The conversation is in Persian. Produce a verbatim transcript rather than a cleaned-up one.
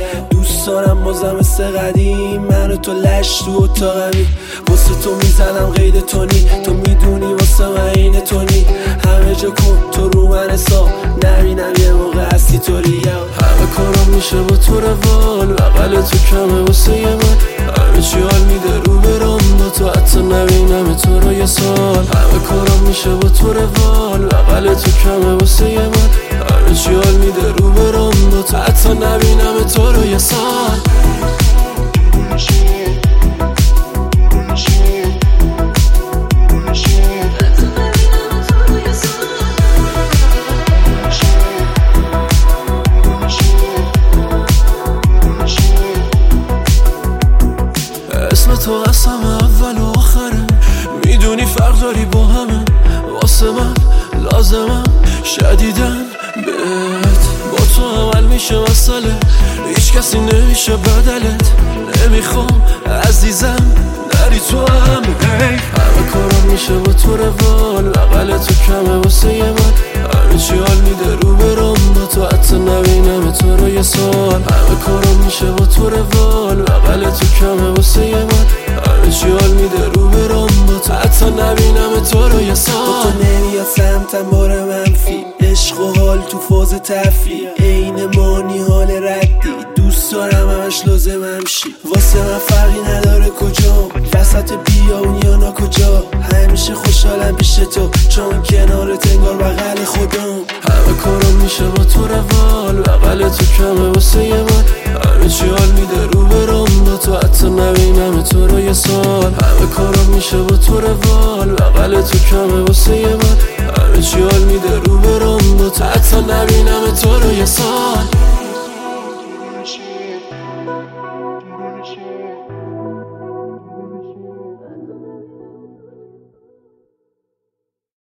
دوست دارم بازم مثل قدیم منو تو لش تو اتاقمی، واسه تو میزنم غیر تونی، تو میدونی واسه من اینه تونی، همه جا کن تو رو من حساب نبینم یه موقع هستی طوری، همه کارم میشه با تو روال بغل تو کمه واسه یه من، همه چی حال میده رو برام با تو حتی نبینم تو رو یه سال، همه کارم میشه با تو روال بغل تو کمه واسه یه من، همه چی حال میده رو برام با تو حتی نبینم تو رو یه سال. اسم تو قسم اول و آخره، میدونی فرق داری با همه، واسه من لازمم شدیدن بهت، با تو عمل میشه مسئله، هیچ کسی نمیشه بدلت، نمیخوام عزیزم نری تو هم، همه کارم میشه با تو روال بغل تو کمه واسه یه من، همه چی حال میده رو برام با تو حتی نبینم تو رو یه سال، همه کارم میشه با تو روال بغل تو کمه واسه یه من، همه چی حال میده رو برام با تو حتی نبینم تو رو یه سال. با تو نمیاد سمتم بار منفی، عشق و حال تو فاز تفریح، عین مانی حال ردی، دوست دارم همش لازمم شی، واسه من فرقی نداره کجا، وسط بیابون یا نا کجا، همیشه خوشحالم پیش تو چون کنارت انگار بغل خودم، همه کارم میشه با تو روال بغل تو کمه واسه یه من، همه چی حال میده رو برام با تو حتی نبینم تو رو یه سال، همه کارم میشه با تو روال بغل تو کمه واسه یه من، همه چی حال میده رو برام با تو حتی